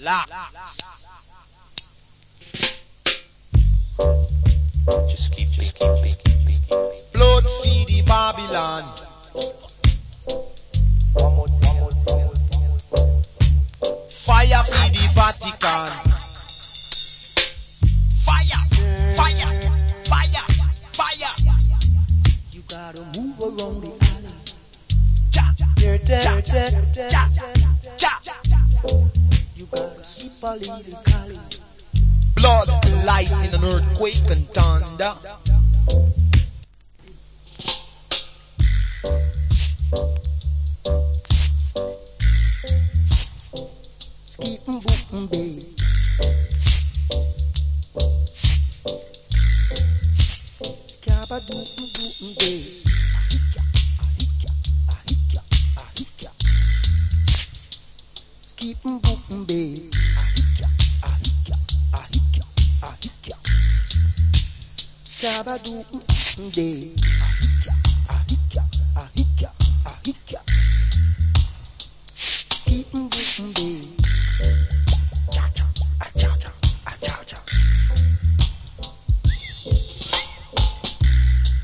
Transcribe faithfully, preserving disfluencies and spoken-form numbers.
Lots. Just keep, just keep, keep, keep, keep, keep. Blood feed the Babylon. One more, one more, one more, one more. Fire feed the Vatican. Fire, fire, fire, fire. You gotta move around the alley. Ja, ja, ja, ja, ja, ja. You gotta see politically. Blood and light in an earthquake and thunder. Skipping bootin' bay. Skabba dootin' dootin' day. Ahika, ahika, ahika, ahika. Skipping bootin' bay. Ahika, ahika, ahika, ahika. Skabba dootin' day. Ahika.